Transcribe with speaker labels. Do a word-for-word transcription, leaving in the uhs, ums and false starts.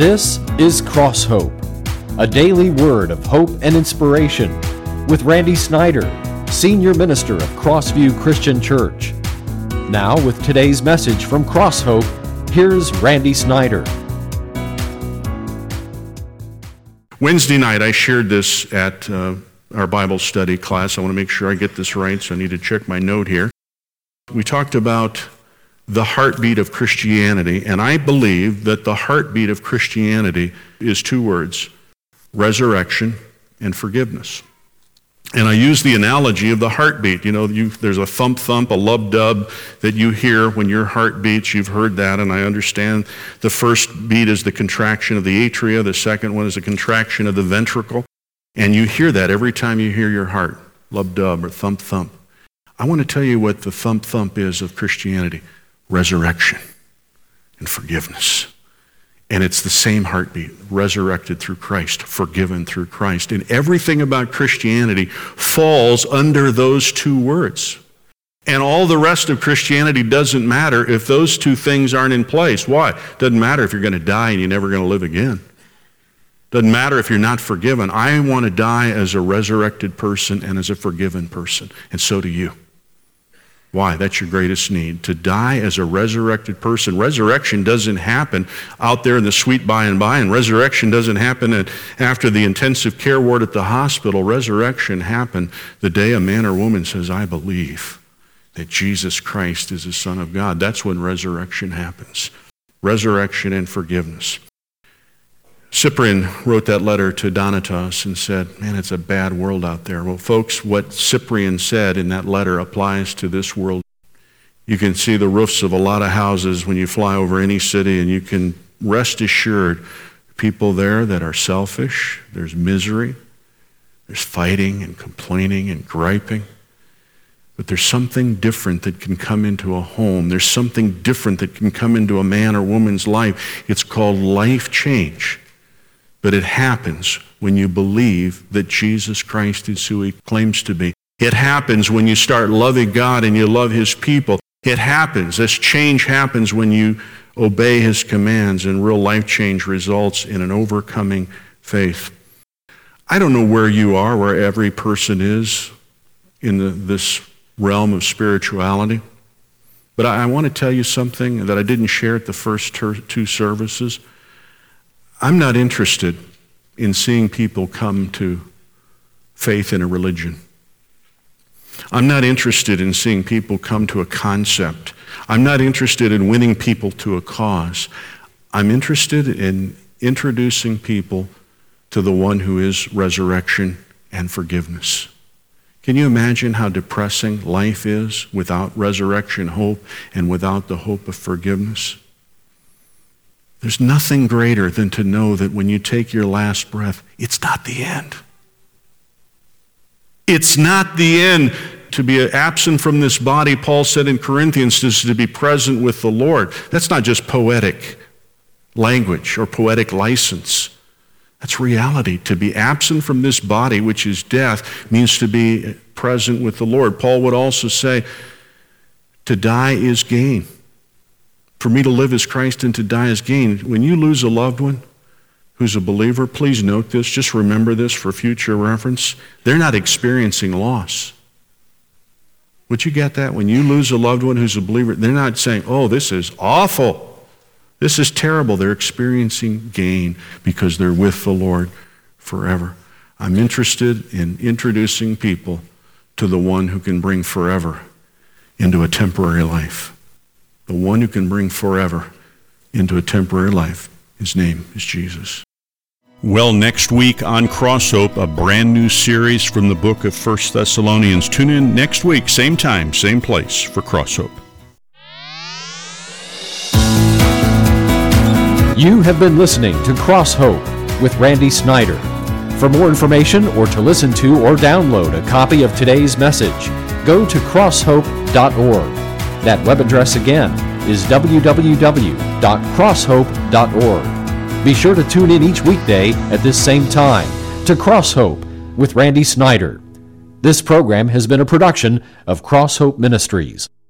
Speaker 1: This is Cross Hope, a daily word of hope and inspiration with Randy Snyder, Senior Minister of Crossview Christian Church. Now with today's message from Cross Hope, here's Randy Snyder.
Speaker 2: Wednesday night I shared this at uh, our Bible study class. I want to make sure I get this right, so I need to check my note here. We talked about the heartbeat of Christianity, and I believe that the heartbeat of Christianity is two words: resurrection and forgiveness. And I use the analogy of the heartbeat. You know, you, there's a thump thump, a lub dub that you hear when your heart beats. You've heard that, and I understand the first beat is the contraction of the atria, the second one is a contraction of the ventricle, and you hear that every time you hear your heart, lub dub or thump thump. I want to tell you what the thump thump is of Christianity: resurrection and forgiveness. And it's the same heartbeat: resurrected through Christ, forgiven through Christ. And everything about Christianity falls under those two words. And all the rest of Christianity doesn't matter if those two things aren't in place. Why? It doesn't matter if you're going to die and you're never going to live again. Doesn't matter if you're not forgiven. I want to die as a resurrected person and as a forgiven person, and so do you. Why? That's your greatest need, to die as a resurrected person. Resurrection doesn't happen out there in the sweet by and by, and resurrection doesn't happen at, after the intensive care ward at the hospital. Resurrection happened the day a man or woman says, I believe that Jesus Christ is the Son of God. That's when resurrection happens. Resurrection and forgiveness. Cyprian wrote that letter to Donatus and said, man, it's a bad world out there. Well, folks, what Cyprian said in that letter applies to this world. You can see the roofs of a lot of houses when you fly over any city, and you can rest assured people there that are selfish. There's misery. There's fighting and complaining and griping. But there's something different that can come into a home. There's something different that can come into a man or woman's life. It's called life change. But it happens when you believe that Jesus Christ is who he claims to be. It happens when you start loving God and you love his people. It happens. This change happens when you obey his commands, and real life change results in an overcoming faith. I don't know where you are, where every person is in the, this realm of spirituality, but I, I want to tell you something that I didn't share at the first ter- two services. I'm not interested in seeing people come to faith in a religion. I'm not interested in seeing people come to a concept. I'm not interested in winning people to a cause. I'm interested in introducing people to the one who is resurrection and forgiveness. Can you imagine how depressing life is without resurrection hope and without the hope of forgiveness? There's nothing greater than to know that when you take your last breath, it's not the end. It's not the end. To be absent from this body, Paul said in Corinthians, is to be present with the Lord. That's not just poetic language or poetic license. That's reality. To be absent from this body, which is death, means to be present with the Lord. Paul would also say, to die is gain. For me to live is Christ and to die is gain. When you lose a loved one who's a believer, please note this, just remember this for future reference. They're not experiencing loss. Would you get that? When you lose a loved one who's a believer, they're not saying, oh, this is awful. This is terrible. They're experiencing gain because they're with the Lord forever. I'm interested in introducing people to the one who can bring forever into a temporary life. The one who can bring forever into a temporary life. His name is Jesus. Well, next week on Cross Hope, a brand new series from the book of First Thessalonians. Tune in next week, same time, same place, for Cross Hope.
Speaker 1: You have been listening to Cross Hope with Randy Snyder. For more information or to listen to or download a copy of today's message, go to cross hope dot org. That web address again is w w w dot cross hope dot org. Be sure to tune in each weekday at this same time to Cross Hope with Randy Snyder. This program has been a production of Cross Hope Ministries.